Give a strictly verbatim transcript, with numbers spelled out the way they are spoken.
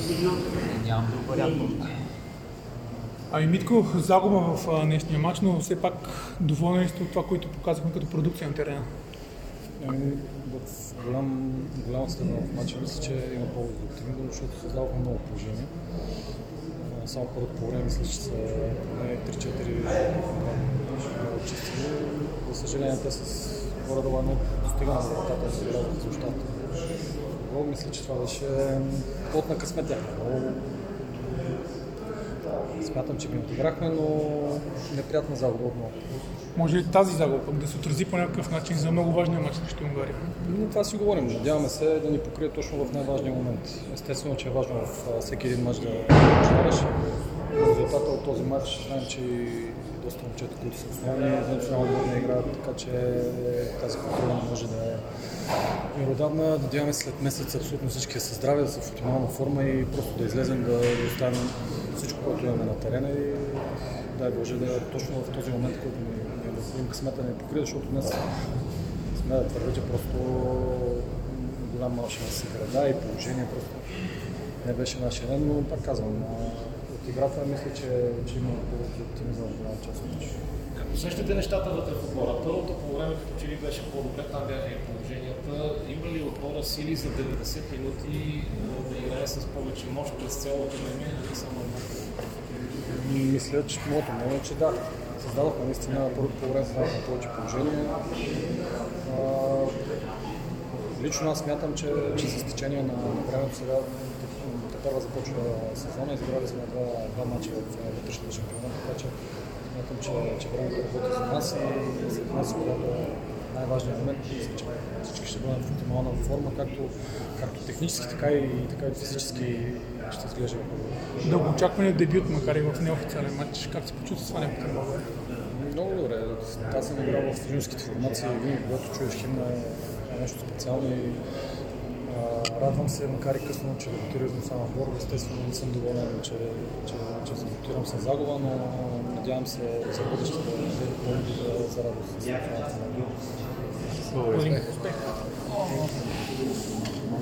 Нямам друг вариант. Ами Митко, загуба в днешния матч, но все пак доволен сте от това, което показахме като продукция на терена? Ами, в голям, голяма степен в матча мисля, че има повод да оптимизъм, защото създавахме много положения. Само първото по време мисля, че са три-четири чисти. За съжаление, те с горе-долу не достигаме за резултата, за резултата. Мисля, че това беше плод на късмет. Смятам, че ги отиграхме, но неприятна загуба отново. Може ли тази загуба да се отрази по някакъв начин за много важния матч срещу Унгария? Но това си говорим. Надяваме се да ни покрие точно в най-важния момент. Естествено, че е важно в всеки един матч да почнеш. Резултата от този матч знаем, че доста момчета, които са основни, за национална отборна играят, така че тази контрола може да е меродавна. Надяваме се след месец абсолютно всички са здрави, да са в оптимална форма и просто да излезем, да оставим всичко, което имаме на терена и дай Боже да е точно в този момент, който ни е необходим късмета да ни покрие, защото днес сме да твърдя, че просто голям малък на си града и положение просто не беше нашия ден, но пак казвам, от играта мисля, че, че има повод за оптимизъм в голяма част от матча. Как усещате нещата вътре в отбора? Първото по време като че ли беше по-добре, там бяха и положенията. Има ли отбора сили за деветдесет минути да играе с повече мощ през цялото време или само една? Мисля, че моето мнение е, че да. Създадохме наистина първото по време на повече положение. А, лично аз смятам, че, че с течение на времето сега първа започва сезона, изиграли сме два, два мача в вътрешния шампионат, така че смятам, че, че времето работи за нас и след нас, когато е най-важният момент, мисля, че всички ще бъдат в оптимална форма, както, както технически, така и, така и физически ще изглежда. Дългоочакваният дебют, макар и в неофициален матч, как се почувства това някакъв много? Много добре. Аз съм играл в юношеските формации и винаги, когато чуеш химна е нещо специално и а, радвам се, макар и късно, че дебютирам само в Борго. Естествено не съм доволен, че, че, че дебютирам с загуба, но надявам се за бъдеще да бъде повод за, за радост. Благодаря. Успех!